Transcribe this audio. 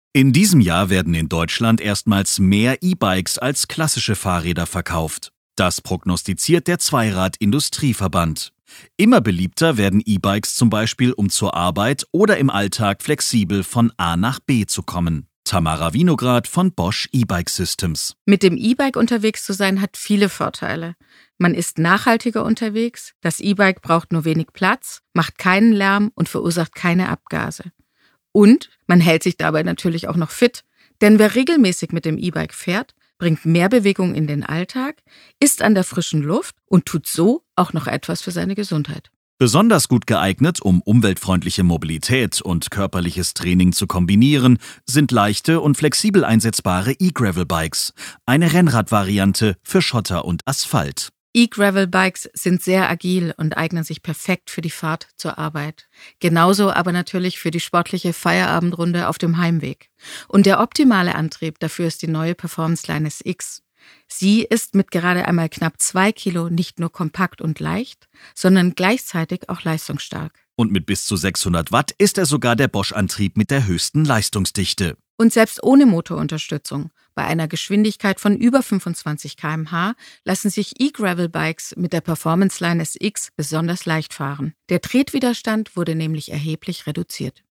In diesem Jahr werden in Deutschland erstmals mehr E-Bikes als klassische Fahrräder verkauft. Das prognostiziert der Zweirad-Industrieverband. Immer beliebter werden E-Bikes zum Beispiel, um zur Arbeit oder im Alltag flexibel von A nach B zu kommen. Tamara Winograd von Bosch E-Bike Systems. Mit dem E-Bike unterwegs zu sein, hat viele Vorteile. Man ist nachhaltiger unterwegs, das E-Bike braucht nur wenig Platz, macht keinen Lärm und verursacht keine Abgase. Und man hält sich dabei natürlich auch noch fit, denn wer regelmäßig mit dem E-Bike fährt, bringt mehr Bewegung in den Alltag, ist an der frischen Luft und tut so auch noch etwas für seine Gesundheit. Besonders gut geeignet, um umweltfreundliche Mobilität und körperliches Training zu kombinieren, sind leichte und flexibel einsetzbare E-Gravel-Bikes, eine Rennradvariante für Schotter und Asphalt. E-Gravel-Bikes sind sehr agil und eignen sich perfekt für die Fahrt zur Arbeit. Genauso aber natürlich für die sportliche Feierabendrunde auf dem Heimweg. Und der optimale Antrieb dafür ist die neue Performance Line SX. Sie ist mit gerade einmal knapp 2 Kilo nicht nur kompakt und leicht, sondern gleichzeitig auch leistungsstark. Und mit bis zu 600 Watt ist er sogar der Bosch-Antrieb mit der höchsten Leistungsdichte. Und selbst ohne Motorunterstützung, bei einer Geschwindigkeit von über 25 km/h, lassen sich E-Gravel-Bikes mit der Performance Line SX besonders leicht fahren. Der Tretwiderstand wurde nämlich erheblich reduziert.